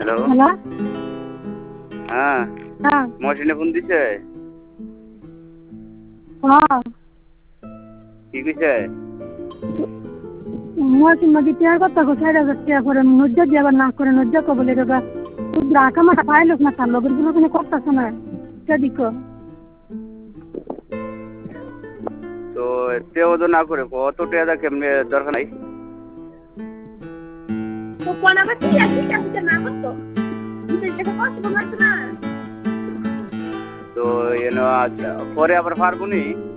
Hello hello. হ্যাঁ হ্যাঁ। মহসিনে phone দিছে হ্যাঁ। কি কইছে মৌসুম নদী টিয়ার কথা কো 4,000 টিয়া করে নজ্জা দিয়ে আবার না করে নজ্জা কো বলে রেবা রাখা মাথা পাইলস না তার লগের গুলো কোনো করতেছ না সেদিক তো তেও তো না করে কত টাকা কেমনে দরকার নাই তো কোন আবার কি আছে কি না করতো এটা কষ্ট করছ না তো পরে আবার পারবো নি